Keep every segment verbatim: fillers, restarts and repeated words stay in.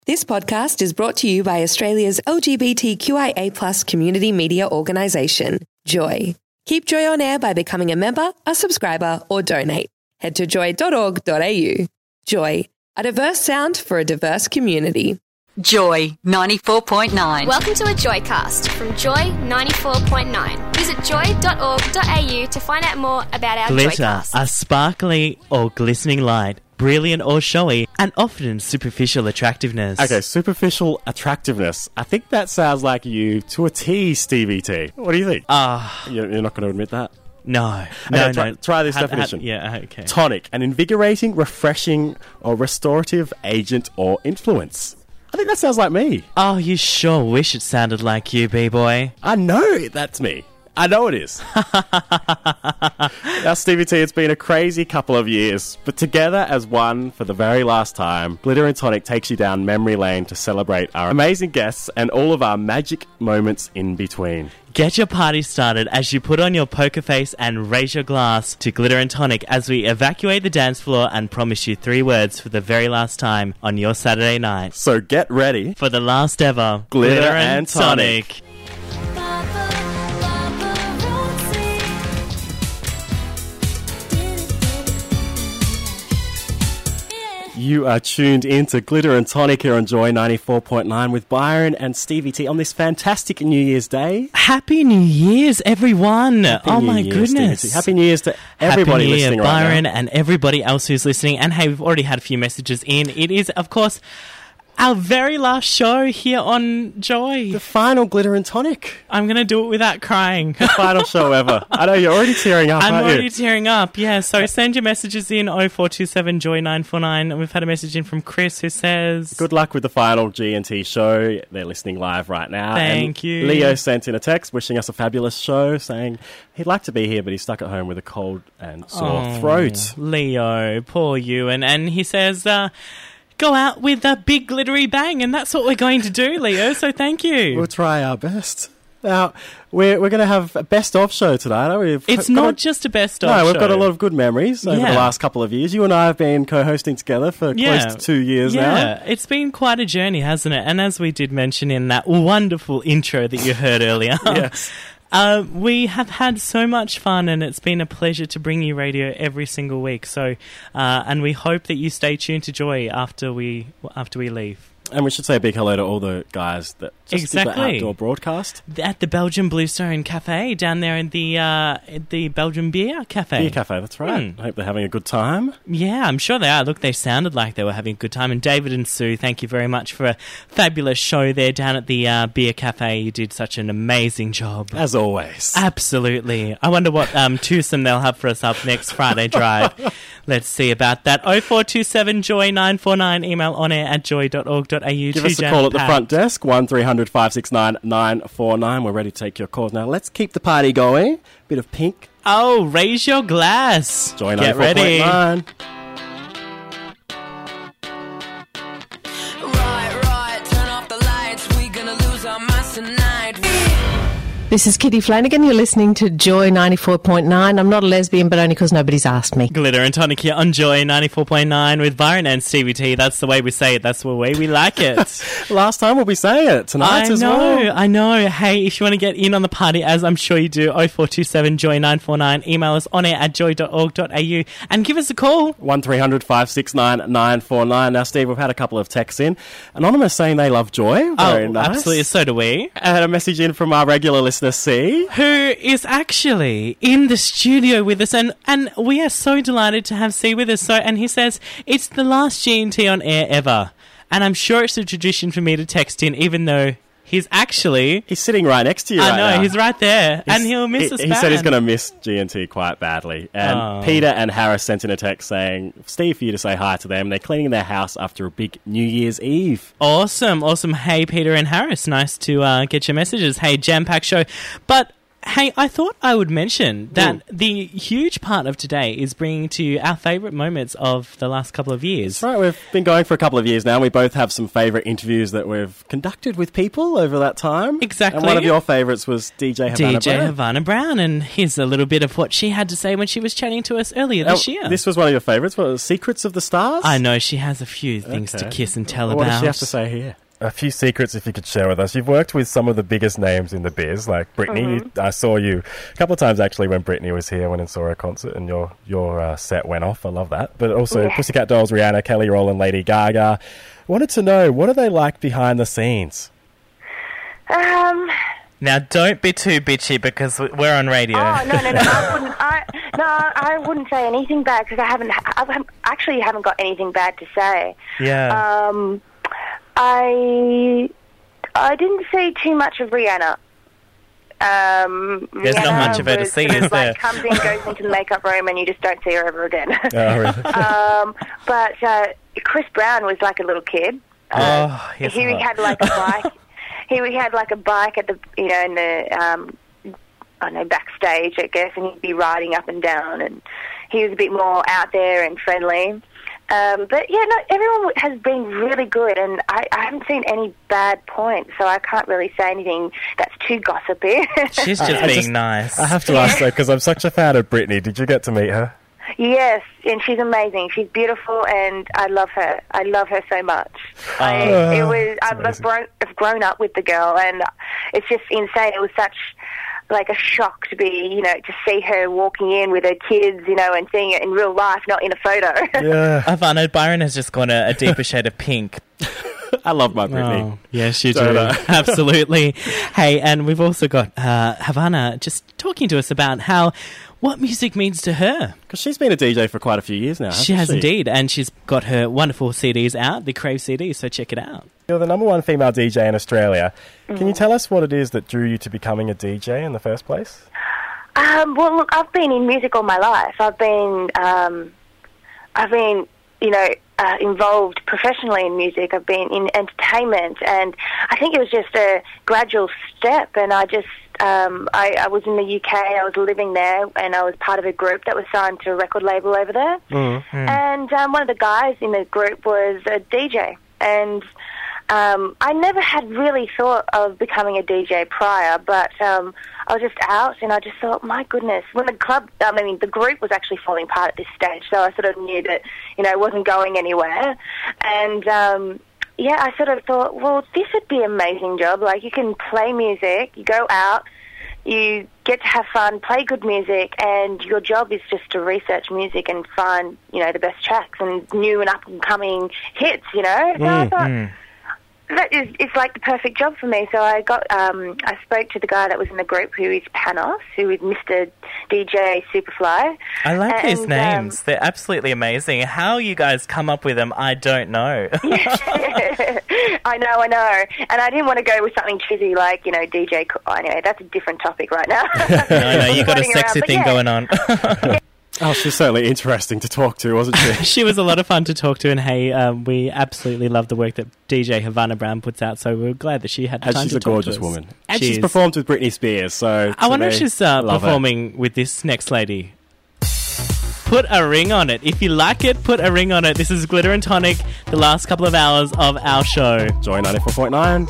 This podcast is brought to you by Australia's L G B T Q I A plus community media organisation, Joy. Keep Joy on air by becoming a member, a subscriber or donate. Head to joy dot org dot a u. Joy, a diverse sound for a diverse community. Joy ninety-four point nine. Welcome to a Joycast from Joy ninety-four point nine. Visit joy dot org dot a u to find out more about our Glitter, Joycast. a sparkly or glistening light, brilliant or showy, and often superficial attractiveness. Okay, superficial attractiveness. I think that sounds like you to a T, Stevie T. What do you think? Ah, You're, you're not going to admit that? no, no, Okay, try, no. try this Ha- ha- definition. yeah, okay. Tonic, an invigorating, refreshing, or restorative agent or influence. I think that sounds like me. Oh, you sure wish it sounded like you, B-boy. I know that's me. I know it is. Now, Stevie T, it's been a crazy couple of years, but together as one for the very last time, Glitter and Tonic takes you down memory lane to celebrate our amazing guests and all of our magic moments in between. Get your party started as you put on your poker face and raise your glass to Glitter and Tonic as we evacuate the dance floor and promise you three words for the very last time on your Saturday night. So get ready. For the last ever Glitter and Tonic. You are tuned into Glitter and Tonic here on Joy ninety-four point nine with Byron and Stevie T on this fantastic New Year's Day. Happy New Year's, everyone! Happy oh New my Year, goodness! Stevie T. Happy New Year's to everybody Happy New Year, listening Byron, right now. and everybody else who's listening. And hey, we've already had a few messages in. It is, of course, our very last show here on Joy. The final Glitter and Tonic. I'm going to do it without crying. Final show ever. I know you're already tearing up, I'm aren't already you? tearing up, yeah. So send your messages in oh four two seven joy nine four nine. And we've had a message in from Chris who says... Good luck with the final G and T show. They're listening live right now. Thank and you. Leo sent in a text wishing us a fabulous show, saying he'd like to be here, but he's stuck at home with a cold and sore Oh, throat. Leo, poor you. And, and he says... Uh, Go out with a big glittery bang, and that's what we're going to do, Leo, so thank you. We'll try our best. Now, we're we're going to have a best-of show tonight. We've It's got not a, just a best-of No, we've show. got a lot of good memories over Yeah. the last couple of years. You and I have been co-hosting together for Yeah. close to two years yeah, now. it's been quite a journey, hasn't it? And as we did mention in that wonderful intro that you heard earlier, Yes. uh, we have had so much fun, and it's been a pleasure to bring you radio every single week. So, uh, and we hope that you stay tuned to Joy after we after we leave. And we should say a big hello to all the guys that just did Exactly. the outdoor broadcast. At the Belgian Bluestone Cafe down there in the uh, at the Belgian Beer Cafe. Beer Cafe, that's right. Hmm. I hope they're having a good time. Yeah, I'm sure they are. Look, they sounded like they were having a good time. And David and Sue, thank you very much for a fabulous show there down at the uh, Beer Cafe. You did such an amazing job. As always. Absolutely. I wonder what um, twosome they'll have for us up next Friday Drive. Let's see about that. oh four two seven joy nine four nine. Email on air at joy dot org dot a u. Give us a call at the front desk, one three hundred five six nine nine four nine. We're ready to take your calls. Now, let's keep the party going. Bit of pink. Oh, raise your glass. Joy Get ninety-four point nine. ready. Right, right, turn off the lights. We gonna lose our minds tonight. This is Kitty Flanagan. You're listening to Joy ninety-four point nine. I'm not a lesbian, but only because nobody's asked me. Glitter and Tonic here on Joy ninety-four point nine with Byron and Stevie T. That's the way we say it. That's the way we like it. Last time we'll be saying it tonight I as know, well. I know. Hey, if you want to get in on the party, as I'm sure you do, oh four two seven joy nine four nine. Email us on air at joy dot org dot a u and give us a call. one three hundred five six nine nine four nine. Now, Steve, we've had a couple of texts in. Anonymous saying they love Joy. Very oh, nice. absolutely. So do we. I had a message in from our regular listener, C. Who is actually in the studio with us, and, and we are so delighted to have C with us. So, and he says, it's the last G and T on air ever. And I'm sure it's a tradition for me to text in, even though he's actually... He's sitting right next to you I right know, now. he's right there, and he'll miss he, us He bad. said he's going to miss G and T quite badly. And Oh. Peter and Harris sent in a text saying, Steve, for you to say hi to them. They're cleaning their house after a big New Year's Eve. Awesome, awesome. Hey, Peter and Harris, nice to uh, get your messages. Hey, jam-packed show. But Hey, I thought I would mention that mm. the huge part of today is bringing to you our favourite moments of the last couple of years. That's right, we've been going for a couple of years now. We both have some favourite interviews that we've conducted with people over that time. Exactly. And one of your favourites was D J Havana D J Brown. Havana Brown, and here's a little bit of what she had to say when she was chatting to us earlier this oh, year. This was one of your favourites, what was Secrets of the Stars? I know, she has a few things okay. to kiss and tell what about. What does she have to say here? A few secrets, if you could share with us. You've worked with some of the biggest names in the biz, like Britney. Mm-hmm. I saw you a couple of times, actually, when Britney was here, went and saw her concert, and your your uh, set went off. I love that. But also Yeah. Pussycat Dolls, Rihanna, Kelly Rowland, Lady Gaga. Wanted to know, what are they like behind the scenes? Um. Now, don't be too bitchy because we're on radio. Oh no no no! I wouldn't. I no, I wouldn't say anything bad because I haven't. I haven't- actually haven't got anything bad to say. Yeah. Um. I I didn't see too much of Rihanna. Um, There's not Rihanna much of her to was see, sort of is there? like comes in, goes into the makeup room, and you just don't see her ever again. Oh, really? um, but uh, Chris Brown was like a little kid. Uh, Oh, yes, he uh, had like a bike. he he had like a bike at the you know in the um, I don't know backstage, I guess, and he'd be riding up and down, and he was a bit more out there and friendly. Um, but yeah, no, everyone has been really good, and I, I haven't seen any bad points, so I can't really say anything that's too gossipy. She's just I being just- nice. I have to ask, though, because I'm such a fan of Britney. Did you get to meet her? Yes, and she's amazing. She's beautiful, and I love her. I love her so much. I, Oh, it was I've, I've, amazing. grown, I've grown up with the girl, and it's just insane. It was such like a shock to be, you know, to see her walking in with her kids, you know, and seeing it in real life, not in a photo. Yeah. Havana, Byron has just gone a, a deeper shade of pink. I love my Britney. Oh, yes, you do. Don't I? Absolutely. Hey, and we've also got uh, Havana just talking to us about how what music means to her. Because she's been a D J for quite a few years now, hasn't She has indeed, and she's got her wonderful C Ds out, the Crave C Ds, so check it out. You're the number one female D J in Australia. Can you tell us what it is that drew you to becoming a D J in the first place? Um, well, look, I've been in music all my life. I've been, um, I've been, you know, uh, involved professionally in music. I've been in entertainment, and I think it was just a gradual step. And I just, um, I, I was in the U K. I was living there, and I was part of a group that was signed to a record label over there. Mm-hmm. And um, one of the guys in the group was a D J, and Um, I never had really thought of becoming a D J prior, but um, I was just out, and I just thought, my goodness, when the club, I mean, the group was actually falling apart at this stage, so I sort of knew that, you know, it wasn't going anywhere. And, um, yeah, I sort of thought, well, this would be an amazing job. Like, you can play music, you go out, you get to have fun, play good music, and your job is just to research music and find, you know, the best tracks and new and up-and-coming hits, you know? So I thought, mm. that is, it's like the perfect job for me. So I got, um, I spoke to the guy that was in the group, who is Panos, who is Mister D J Superfly. I like and, these names. Um, They're absolutely amazing. How you guys come up with them, I don't know. I know, I know. And I didn't want to go with something cheesy like, you know, D J. Co- I know, that's a different topic right now. no, no, you got a Floating sexy around, but thing yeah. going on. Oh, she's certainly interesting to talk to, wasn't she? She was a lot of fun to talk to, and hey, um, we absolutely love the work that D J Havana Brown puts out, so we're glad that she had the And time she's to a talk gorgeous to us. woman. And She she's is. performed with Britney Spears, so... I wonder if to me, she's uh, love her. performing with this next lady. Put a ring on it. If you like it, put a ring on it. This is Glitter and Tonic, the last couple of hours of our show. Joy ninety-four point nine.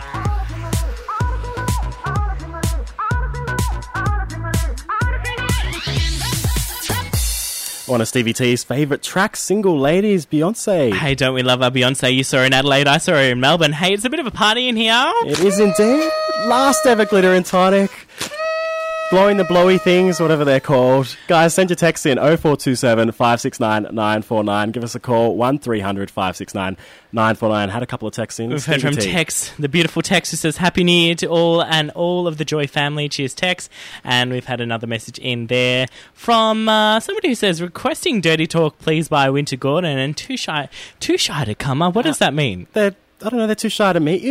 One of Stevie T's favourite tracks, Single Ladies, Beyonce. Hey, don't we love our Beyonce? You saw her in Adelaide, I saw her in Melbourne. Hey, it's a bit of a party in here. It is indeed. Last ever Glitter and Tonic. Blowing the blowy things, whatever they're called. Guys, send your texts in oh four two seven, five six nine, nine four nine. Give us a call, one three hundred, five six nine, nine four nine. Had a couple of texts in. We've heard from Stevie T. Tex, the beautiful Tex, who says, Happy New Year to all and all of the Joy family. Cheers, Tex. And we've had another message in there from uh, somebody who says, requesting Dirty Talk, please, by Winter Gordon, and too shy too shy to come up. What does that mean? They're, I don't know, they're too shy to meet you.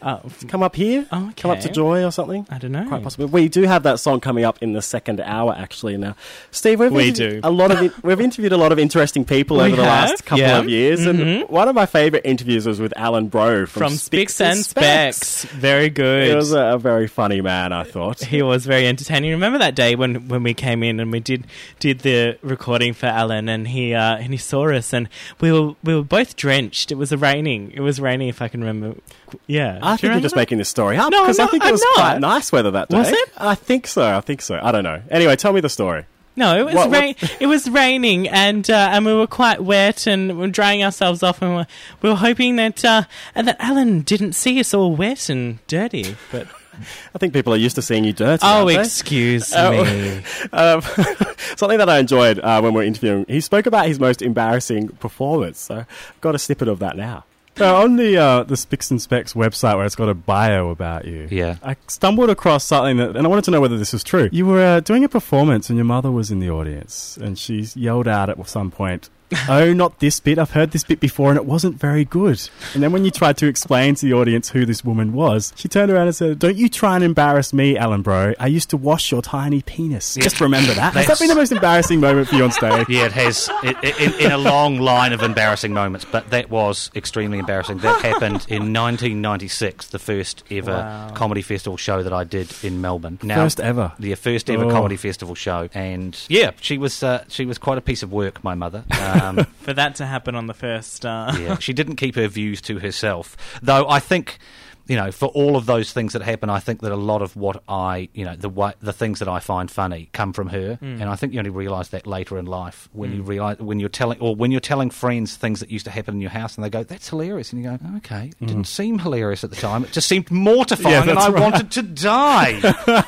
Oh, come up here? Oh, okay. Come up to Joy or something? I don't know. Quite possibly. We do have that song coming up in the second hour, actually. Now, Steve, we've We interviewed do. a lot of in- we've interviewed a lot of interesting people We over the have, last couple yeah. of years, Mhm. and one of my favourite interviews was with Alan Bro from, From Spicks and Specs. Very good. He was a, a very funny man, I thought. He was very entertaining. Remember that day when, when we came in and we did did the recording for Alan, and he uh, and he saw us, and we were we were both drenched. It was raining. It was raining, if I can remember. Yeah, I Do think you you're just remember? making this story up No, because I'm I think not- it was I'm not. quite nice weather that day. Was it? I think so. I think so. I don't know. Anyway, tell me the story. No, it was What- what- rain. It was raining, and uh, and we were quite wet, and we were drying ourselves off, and we were, we were hoping that uh, and that Alan didn't see us all wet and dirty. But I think people are used to seeing you dirty. oh, aren't they? excuse Uh, me. um, something that I enjoyed uh, when we were interviewing, he spoke about his most embarrassing performance. So I've got a snippet of that now. So on the uh, the Spicks and Specs website where it's got a bio about you, Yeah. I stumbled across something that, and I wanted to know whether this was true. You were uh, doing a performance and your mother was in the audience, and she yelled out at some point, "Oh, not this bit. I've heard this bit before and it wasn't very good." And then when you tried to explain to the audience who this woman was, she turned around and said, "Don't you try and embarrass me, Alan Bro. I used to wash your tiny penis." Just remember that. Has that That's- been the most embarrassing moment for you on stage? Yeah, it has, it, it, in, in a long line of embarrassing moments, but that was extremely embarrassing. That happened in nineteen ninety-six, the first ever Wow. comedy festival show that I did in Melbourne. First ever? The first ever Oh. comedy festival show. And yeah, she was uh, she was quite a piece of work, my mother. Um, For that to happen on the first, uh, yeah, she didn't keep her views to herself. Though I think, you know, for all of those things that happen, I think that a lot of what I, you know, the way, the things that I find funny come from her, Mm. and I think you only realise that later in life when you Mm. realise when you're telling or when you're telling friends things that used to happen in your house, and they go, "That's hilarious," and you go, "Okay, it didn't seem hilarious at the time. It just seemed mortifying, Yeah, and that's I right. wanted to die."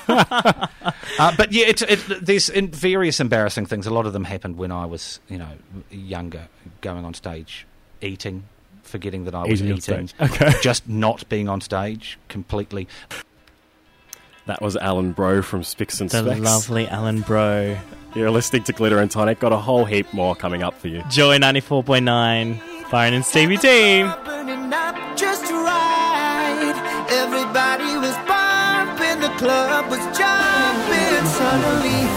uh, but yeah, it, it, there's in various embarrassing things. A lot of them happened when I was, you know, younger, going on stage, eating. Forgetting that I was Eating on eating, stage. Okay. just not being on stage completely. That was Alan Bro from Spicks and the Specs. lovely Alan Bro. You're listening to Glitter and Tonic. Got a whole heap more coming up for you. Joy ninety-four point nine. Byron and Stevie T. Burning up just right. Everybody was bumping, the club was jumping suddenly.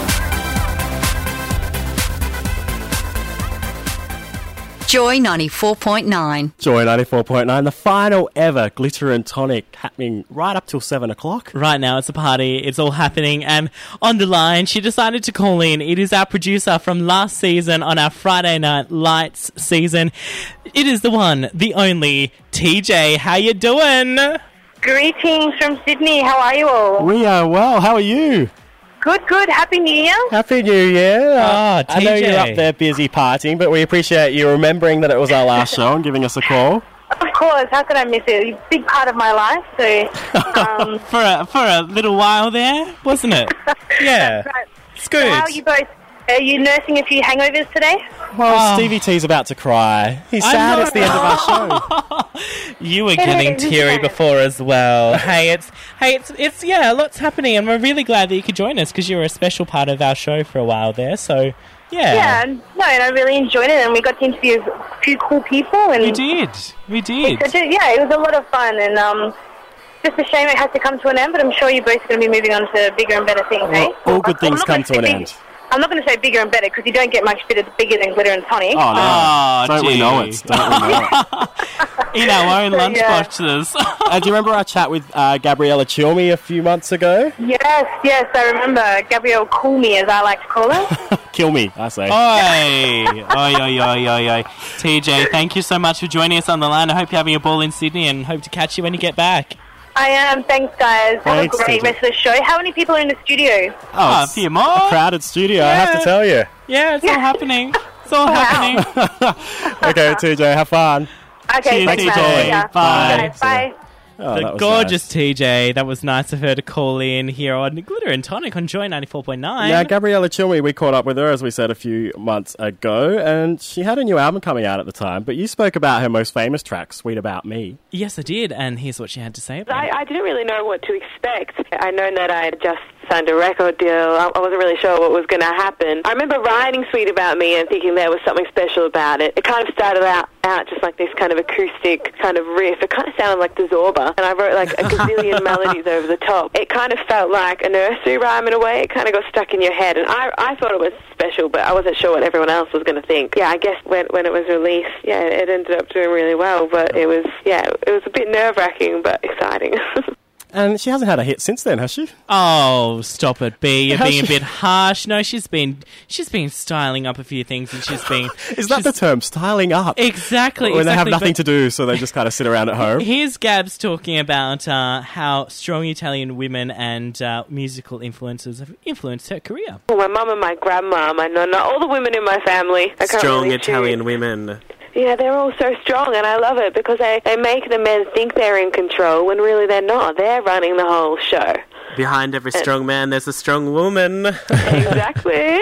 Joy ninety-four point nine. Joy ninety-four point nine, the final ever Glitter and Tonic, happening right up till seven o'clock. Right now, it's a party. It's all happening. And on the line, she decided to call in. It is our producer from last season on our Friday Night Lights season. It is the one, the only, T J. How you doing? Greetings from Sydney. How are you all? We are well. How are you? Good, good. Happy New Year. Happy New Year. Ah, I know T J. you're up there busy partying, but we appreciate you remembering that it was our last show and giving us a call. Of course. How could I miss it? It's a big part of my life. So, um, For a, for a little while there, wasn't it? Yeah. right. It's So good. how are you both? Are you nursing a few hangovers today? Well, Oh. Stevie T's about to cry. He's I sad know. it's the end of our show. You were It getting is, teary isn't it? before as well. hey, it's hey, it's it's yeah, lots happening, and we're really glad that you could join us because you were a special part of our show for a while there. So, yeah, Yeah. No, and I really enjoyed it, and we got to interview a few cool people. And we did, we did. It's a- yeah, it was a lot of fun, and um, just a shame it has to come to an end. But I'm sure you're both going to be moving on to bigger and better things. eh? All, all good I'm things not come gonna to say an big- end. I'm not going to say bigger and better because you don't get much bigger, bigger than Glitter and Tonic. Oh, no. Oh, Don't we gee. know it? Don't we know it? In our own Yeah. lunchboxes. Uh, do you remember our chat with uh, Gabriella Chilmi a few months ago? Yes, yes, I remember. Gabrielle Cool Me, as I like to call her. Kill me, I say. Oi, oi, oi, oi, oi, oi. T J, thank you so much for joining us on the line. I hope you're having a ball in Sydney and hope to catch you when you get back. I am. Thanks, guys. Have Thanks, a great T J. rest of the show. How many people are in the studio? Oh, a it's few more. A crowded studio, I have to Yeah. tell you. Yeah, it's all happening. It's all happening. Okay, T J, have fun. Okay, Cheers, thanks, T J. man. Yeah. Bye. Okay, bye. Oh, The that was gorgeous nice. T J. That was nice of her to call in here on Glitter and Tonic on Joy ninety-four point nine. Now, Gabriella Chilmi, we caught up with her, as we said, a few months ago, and she had a new album coming out at the time, but you spoke about her most famous track, Sweet About Me. Yes, I did, and here's what she had to say about I, it. I didn't really know what to expect. I'd known that I had just signed a record deal. I, I wasn't really sure what was going to happen. I remember writing Sweet About Me and thinking there was something special about it. It kind of started out, out just like this kind of acoustic kind of riff. It kind of sounded like the Zorba, and I wrote like a gazillion melodies over the top. It kind of felt like a nursery rhyme in a way. It kind of got stuck in your head, and I, I thought it was special, but I wasn't sure what everyone else was going to think. Yeah, I guess when when it was released, yeah, it ended up doing really well, but it was, yeah, it was a bit nerve-wracking, but exciting. And she hasn't had a hit since then, has she? Oh, stop it, B. You're Has being a she- bit harsh. No, she's been she's been styling up a few things, and she's been... Is that the term, styling up? Exactly. When they have exactly, nothing but- to do, so they just kind of sit around at home? Here's Gabs talking about uh, how strong Italian women and uh, musical influences have influenced her career. Well, my mum and my grandma, my nonna, all the women in my family. I can't Strong really Italian choose. women. Yeah, they're all so strong, and I love it because they, they make the men think they're in control when really they're not. They're running the whole show. Behind every strong man, there's a strong woman. Exactly.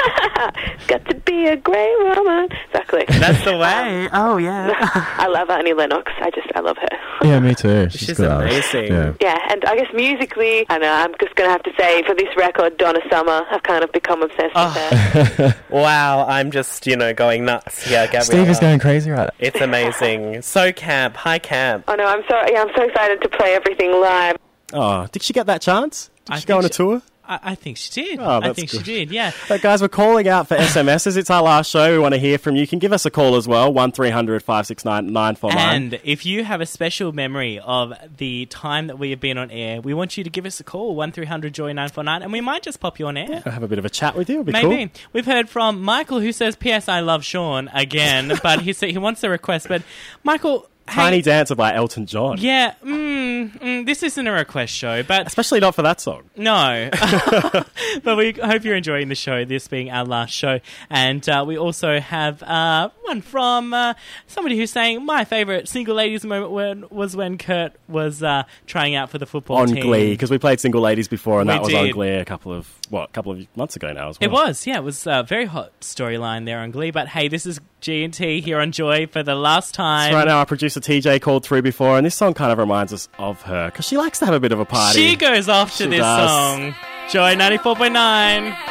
Got to be a great woman. Exactly. That's the way. Oh, yeah. I love Annie Lennox. I just, I love her. Yeah, me too. She's, She's good artist. amazing. Yeah. Yeah, and I guess musically, I know, I'm just going to have to say, for this record, Donna Summer, I've kind of become obsessed with her. Wow, I'm just, you know, going nuts. Yeah, Gabriella. Steve is going crazy right now. It's amazing. So camp. Hi, camp. Oh, no, I'm so, yeah, I'm so excited to play everything live. Oh, did she get that chance? Did I she go on a think she- tour? I, I think she did. Oh, I that's think good. she did, yeah. But guys, we're calling out for S M Ses. It's our last show. We want to hear from you. You can give us a call as well, one three hundred five six nine nine four nine. And if you have a special memory of the time that we have been on air, we want you to give us a call, one three hundred joy nine four nine, and we might just pop you on air. We'll have a bit of a chat with you. It'll be Maybe. cool. We've heard from Michael, who says, P S I love Sean again, but he said he wants a request. But Michael... Tiny hey, Dancer by Elton John. Yeah, mm, mm, this isn't a request show, but... Especially not for that song. No. But we hope you're enjoying the show, this being our last show. And uh, we also have uh, one from uh, somebody who's saying, my favourite single ladies moment when, was when Kurt was uh, trying out for the football On team. Glee, because we played Single Ladies before, and We that was on did. Glee a couple of, what, a couple of months ago now as well. It was, yeah. It was a very hot storyline there on Glee. But hey, this is G and T here on Joy for the last time. So right now, our producer T J called through before, and this song kind of reminds us of her, because she likes to have a bit of a party. She goes off to She this does. song. Joy ninety-four point nine. If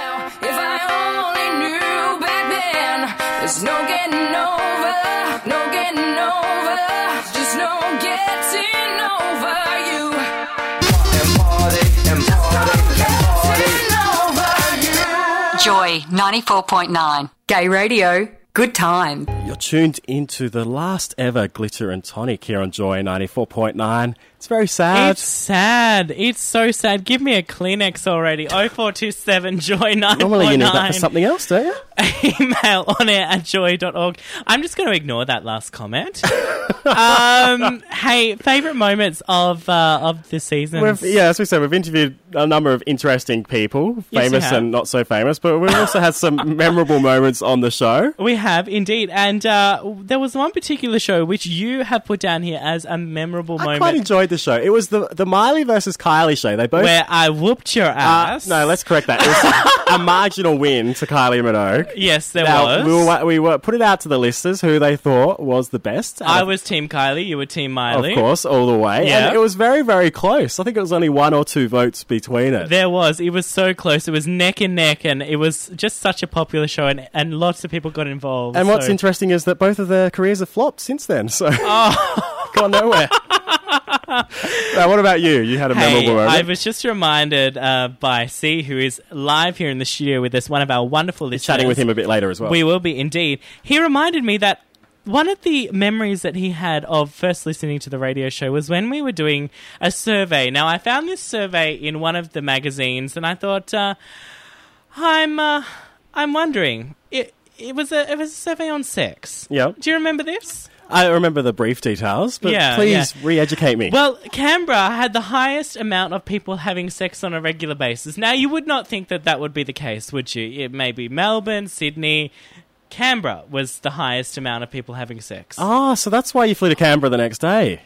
I only knew back then, there's no getting over, no getting over, just no getting over you. And party, and party, and party, and over you. Joy ninety-four point nine. Gay radio. Good time. You're tuned into the last ever Glitter and Tonic here on Joy ninety-four point nine. It's very sad. It's sad. It's so sad. Give me a Kleenex already. oh four two seven joy nine four nine. Normally you need that for something else, don't you? Email on air at joy dot org. I'm just going to ignore that last comment. um, hey, favourite moments of uh, of the season? We've, yeah, as we said, we've interviewed a number of interesting people, Yes, we famous have. and not so famous, but we've also had some memorable moments on the show. We have, indeed. And uh, there was one particular show which you have put down here as a memorable I moment. quite enjoyed the show. It was the the Miley versus Kylie show. They both where I whooped your Uh, ass. no, let's correct that. It was a marginal win to Kylie Minogue. Yes, there now, was. We were, we were put it out to the listeners who they thought was the best. I And was Team Kylie, you were Team Miley. of course, all the way. Yeah. And it was very, very close. I think it was only one or two votes between it. There was. It was so close. It was neck and neck, and it was just such a popular show, and, and lots of people got involved. And what's so. interesting is that both of their careers have flopped since then. So Oh. gone nowhere. Now, what about you? You had a Hey, memorable moment. I was just reminded uh, by C, who is live here in the studio with us, one of our wonderful listeners. Chatting with him a bit later as well. We will be, indeed. He reminded me that one of the memories that he had of first listening to the radio show was when we were doing a survey. Now, I found this survey in one of the magazines, and I thought, uh, I'm, uh, I'm wondering. It, it was a, it was a survey on sex. Yeah. Do you remember this? I remember the brief details, but Yeah, please yeah. re-educate me. Well, Canberra had the highest amount of people having sex on a regular basis. Now, you would not think that that would be the case, would you? It may be Melbourne, Sydney. Canberra was the highest amount of people having sex. Oh, so that's why you flew to Canberra the next day.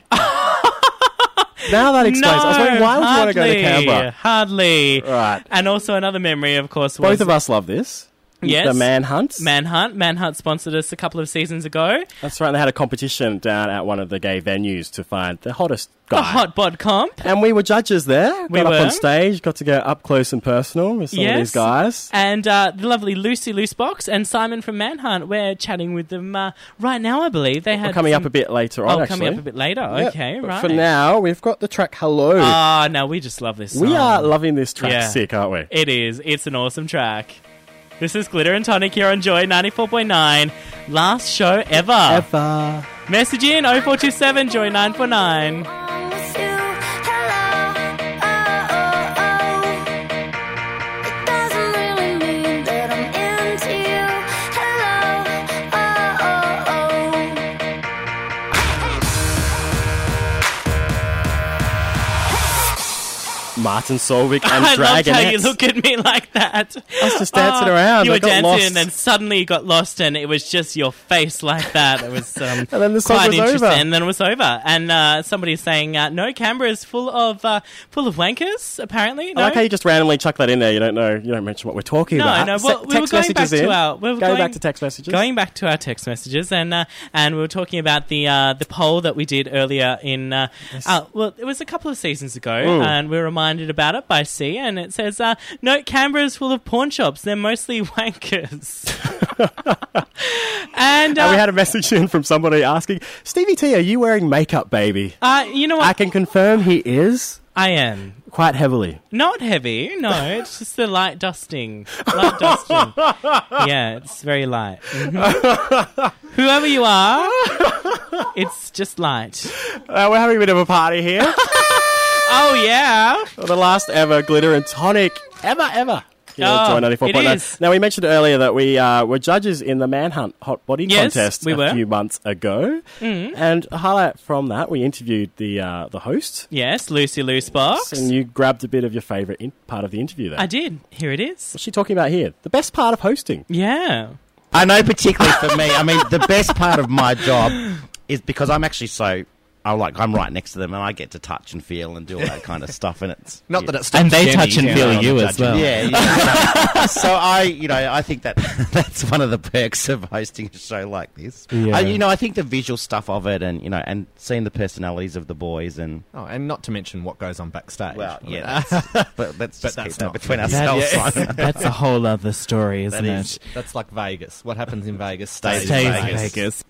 Now that explains. No, I was wondering, why would you want to go to hardly, Canberra? Hardly. Right. And also another memory, of course, was... Both of us love this. Yes. The Manhunt. Manhunt. Manhunt sponsored us a couple of seasons ago. That's right. They had a competition down at one of the gay venues to find the hottest guy. The Hot Bod Comp. And we were judges there. We got were. up on stage, got to go up close and personal with some Yes. of these guys. And uh, the lovely Lucy Loosebox and Simon from Manhunt. We're chatting with them uh, right now, I believe. They had We're coming some- up a bit later on, Oh, actually. coming up a bit later. Yeah, Okay, but right. For now, we've got the track Hello. Ah, no, we just love this song. we are loving this track Yeah. sick, aren't we? It is. It's an awesome track. This is Glitter and Tonic here on Joy ninety-four point nine. Last show ever. Ever. Message in oh four two seven Joy nine four nine. Martin Solvik and I loved how you Dragonettes. look at me like that. I was just dancing around. You I were got dancing lost. and then suddenly you got lost and it was just your face like that. It was um, And then the song quite was interesting. over. And then it was over. And uh, somebody's saying, uh, no, Canberra is full of uh, full of wankers, apparently. No? I like how you just randomly chuck that in there. You don't know. You don't mention what we're talking No, about. no. Se- Well, we were text going back messages to in. our we were going, going back to text messages. Going back to our text messages, and uh, and we were talking about the uh, the poll that we did earlier in. Uh, uh, well, it was a couple of seasons ago, Mm. and we were reminded about it by C, and it says, uh, "Note: Canberra's full of pawn shops. They're mostly wankers." and, uh, And we had a message in from somebody asking, Stevie T, are you wearing makeup, baby? uh, you know what? I can confirm he is. I am. Quite heavily. Not heavy, no. It's just the light dusting. Light dusting. Yeah, it's very light. Mhm. Whoever you are, it's just light. Uh, we're having a bit of a party here. Oh, yeah. The last ever Glitter and Tonic ever, ever. Here at Oh, Joy ninety-four point nine. it is. Now, we mentioned earlier that we uh, were judges in the Manhunt Hot Body Yes, Contest we a were. few months ago. Mhm. And a highlight from that, we interviewed the uh, the host. Yes, Lucy Loosebox. And you grabbed a bit of your favourite in- part of the interview there. I did. Here it is. What's she talking about here? The best part of hosting. Yeah. I know, particularly for me. I mean, the best part of my job is because I'm actually so. I like I'm right next to them, and I get to touch and feel and do all that kind of stuff. And it's Not that it stops and they Jenny, touch and you feel know, you on the as well. judging. Yeah. yeah. so I, you know, I think that that's one of the perks of hosting a show like this. Yeah. I, you know, I think the visual stuff of it, and you know, and seeing the personalities of the boys, and Oh, and not to mention what goes on backstage. well, yeah. That's, but let's just that's keep that not between fair. ourselves. That- Simon. That's a whole other story, isn't That it? is, that's like Vegas. What happens in Vegas stays, Stays in in Vegas. Vegas.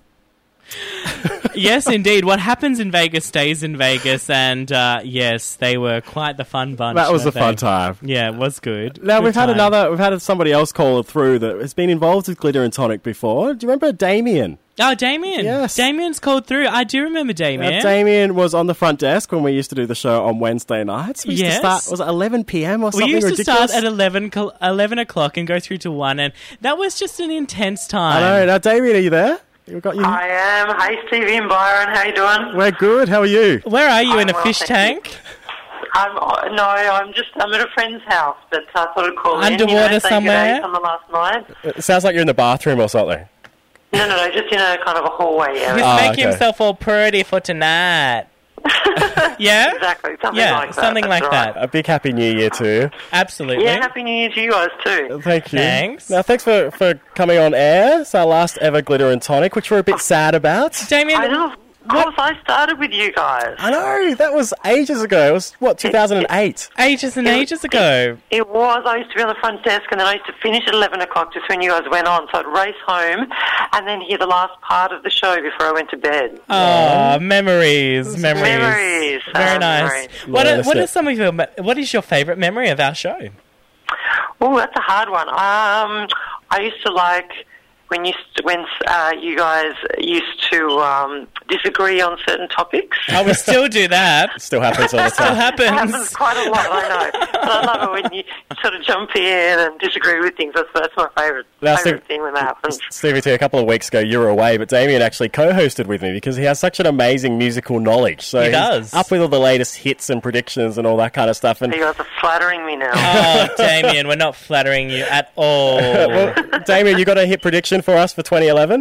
Yes, indeed. What happens in Vegas stays in Vegas, and uh, yes, they were quite the fun bunch. That was weren't a fun they? time. Yeah, it was good. Now, Good we've had time. another, we've had somebody else call through that has been involved with Glitter and Tonic before. Do you remember Damien? Oh, Damien. Yes. Damien's called through. I do remember Uh, Damien. Damien was on the front desk when we used to do the show on Wednesday nights. We used Yes. to start, was it eleven p.m. or we something used to ridiculous? start at eleven, col- eleven o'clock and go through to one, and that was just an intense time. I know. Now, Damien, are you there? We've got you. I am. Hey, Stevie and Byron. How you doing? We're good. How are you? Where are you, in a I'm well, fish thank tank? I'm, uh, no, I'm just, I'm at a friend's house, but I thought I'd call in. You Underwater know, say somewhere? good day on the last night. It sounds like you're in the bathroom or something. No, no, no, just in a kind of a hallway He's area. Oh, making okay. himself all pretty for tonight. Yeah? Exactly, something yeah, like that. something that's like right. that. A big happy new year too. Absolutely. Yeah, Happy New Year to you guys too. Thank you. Thanks. Now, thanks for, for coming on air. It's our last ever Glitter and Tonic, which we're a bit sad about. Damien, I know, of course I started with you guys. I know, that was ages ago. It was, what, two thousand eight? ages and It- ages ago. It was. I used to be on the front desk, and then I used to finish at eleven o'clock just when you guys went on. So I'd race home and then hear the last part of the show before I went to bed. Oh, memories, memories. Memories, Very uh, nice. memories. What, Yeah, are, that's what it. are some of your, me- what is your favourite memory of our show? Oh, that's a hard one. Um, I used to like when you st- when uh, you guys used to um, disagree on certain topics. Oh, we still do that. Still happens all the Still time. happens. It happens quite a lot, I know. But I love it when you sort of jump in and disagree with things. That's, that's my favourite, Now, favourite Steve- thing when that happens. Stevie T, a couple of weeks ago, you were away, but Damien actually co-hosted with me because he has such an amazing musical knowledge. So He he's does. up with all the latest hits and predictions and all that kind of stuff. And You guys are flattering me now. Oh, Damien, we're not flattering you at all. well, Damien, you got a hit prediction for us for twenty eleven?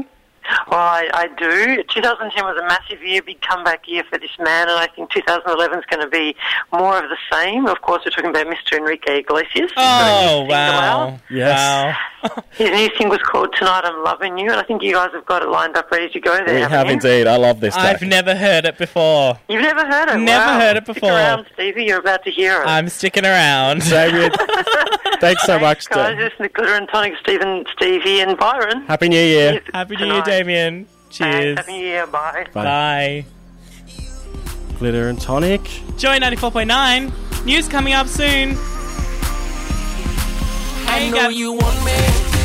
Well, I, I do. twenty ten was a massive year, big comeback year for this man, and I think two thousand eleven is going to be more of the same. Of course, we're talking about Mister Enrique Iglesias. Oh, wow. Yes. Wow. His new single's called Tonight I'm Loving You, and I think you guys have got it lined up ready to go there. We haven't have you? indeed. I love this track. I've never heard it before. You've never heard it? Never Wow. heard it Stick before. around, Stevie. You're about to hear it. I'm sticking around. Damien, thanks so much. Guys, To, listen to Glitter and Tonic, Stephen, Stevie and Byron. Happy New Year. Happy New Year, Damien. Cheers. Happy New Year. Bye. Bye. Bye. Glitter and Tonic. Joy ninety-four point nine. News coming up soon. I know you want me.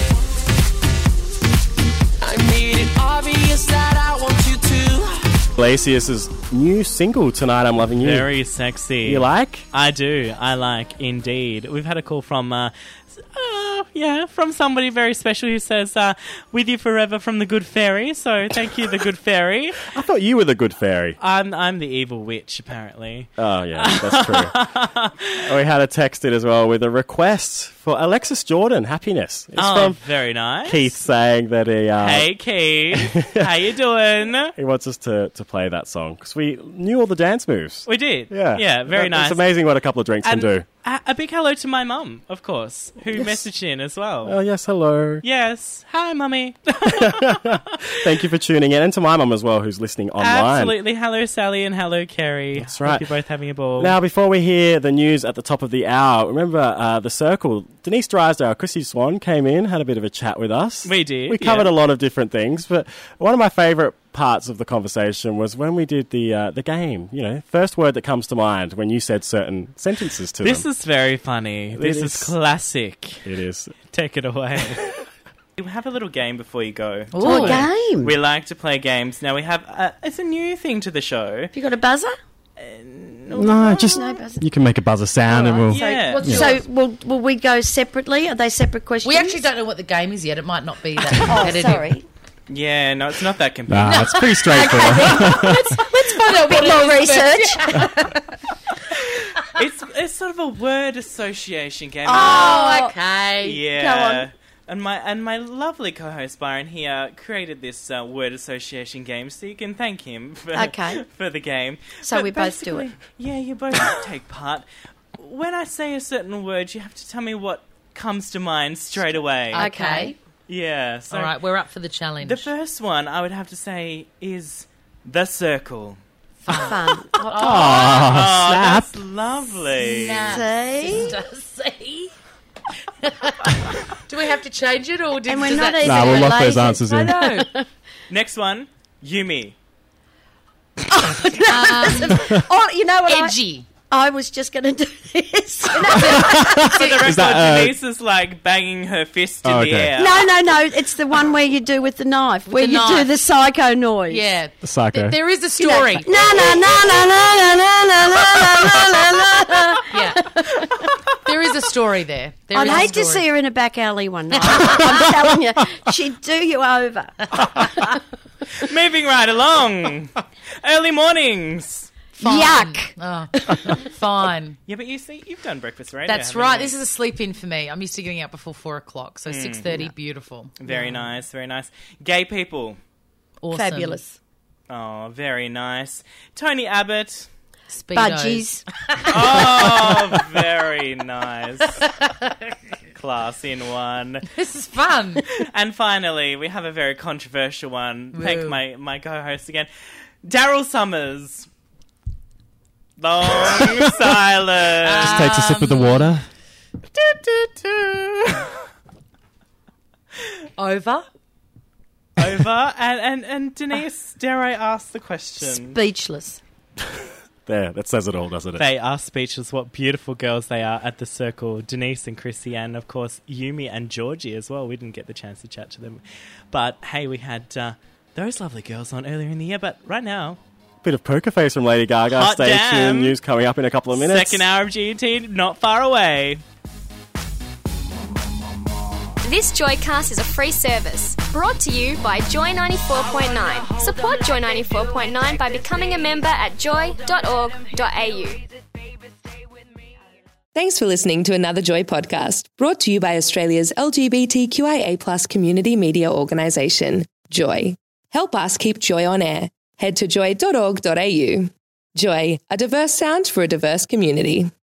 I made it obvious that I want you to. Iglesias' new single, Tonight I'm Loving You. Very sexy. You like? I do. I like, indeed. We've had a call from, uh, uh, yeah, from somebody very special who says, uh, with you forever from the Good Fairy. So thank you, the Good Fairy. I thought you were the good fairy. I'm I'm the evil witch, apparently. Oh, yeah, that's true. We had a text in as well with a request for Alexis Jordan, Happiness. It's Oh, from very nice. Keith saying that he... Uh, Hey, Keith. How you doing? He wants us to, to play that song because we knew all the dance moves. We did. Yeah. Yeah, very That- nice. It's amazing what a couple of drinks And can do. A, a big hello to my mum, of course, who Yes. messaged in as well. Oh, yes, hello. Yes. Hi, mummy. Thank you for tuning in. And to my mum as well, who's listening online. Absolutely. Hello, Sally, and hello, Kerry. That's right. Hope you're both having a ball. Now, before we hear the news at the top of the hour, remember uh, The Circle, Denise Drysdale, Chrissy Swan came in, had a bit of a chat with us. We did, We covered yeah. a lot of different things, but one of my favourite parts of the conversation was when we did the uh, the game. You know, first word that comes to mind when you said certain sentences to This them. is very funny. It This is. is classic. It is. Take it away. We have a little game before you go. Ooh, a game. We like to play games. Now we have uh, it's a new thing to the show. Have you got a buzzer? No, just No buzzer. you can make a buzzer sound and we'll... So, Yeah. what's Yeah. so will, will we go separately? Are they separate questions? We actually don't know what the game is yet. It might not be that Oh, competitive. sorry. Yeah, no, it's not that competitive. Nah, it's pretty straightforward. let's let's find out a bit more research. it's it's sort of a word association game. Oh, okay. Yeah. Go on. And my and my lovely co-host Byron here created this uh, word association game, so you can thank him for, Okay. for the game. So But we both do it. basically- Yeah, you both take part. When I say a certain word, you have to tell me what comes to mind straight away. Okay. Yeah. So All right, we're up for the challenge. the first one I would have to say is the circle. Fun. Oh, snap. that's lovely. See? See? Do we have to change it, or did And we're does not that- even Nah, we'll lock lazy. those answers I in. know. Next one, Yumi. Oh, you know what? I- Edgy. I was just going to do this. For the record, that, uh, Denise is like banging her fist in Oh, the okay. air. No, no, no. It's the one where you do with the knife, where the you do knife. the psycho noise. Yeah. The psycho. Th- There is a You know, story. Na na na na na na na na na na na. Yeah. There is a story there. There I'd is a hate to story. see her in a back alley one night. I'm telling you, she'd do you over. Moving right along. Early mornings. Fine. Yuck. Oh, fine. Yeah, but you see, you've done breakfast radio. That's haven't right. you? This is a sleep in for me. I'm used to getting up before four o'clock, so six thirty, beautiful. Very nice, very nice. Gay people. Awesome. Fabulous. Oh, very nice. Tony Abbott. Speedos. Budgies. Oh, very nice. Class in one. This is fun. And finally, we have a very controversial one. Thank Woo. my, my co-host again. Daryl Summers. Long silence. Just takes a sip of the water. Over. Over. And, and, and Denise, dare I ask the question? Speechless. There, that says it all, doesn't it? They are speechless. What beautiful girls they are at the circle. Denise and Chrissy, and of course Yumi and Georgie as well. We didn't get the chance to chat to them, but hey, we had uh, those lovely girls on earlier in the year. But right now, Bit of poker face from Lady Gaga. Hot Stay damn. tuned. News coming up in a couple of minutes. second hour of G and T, not far away. This Joycast is a free service brought to you by Joy ninety-four point nine. Support Joy ninety-four point nine by becoming a member at joy dot org dot a u. Thanks for listening to another Joy podcast, brought to you by Australia's L G B T Q I A plus community media organisation, Joy. Help us keep Joy on air. Head to joy dot org dot a u. Joy, a diverse sound for a diverse community.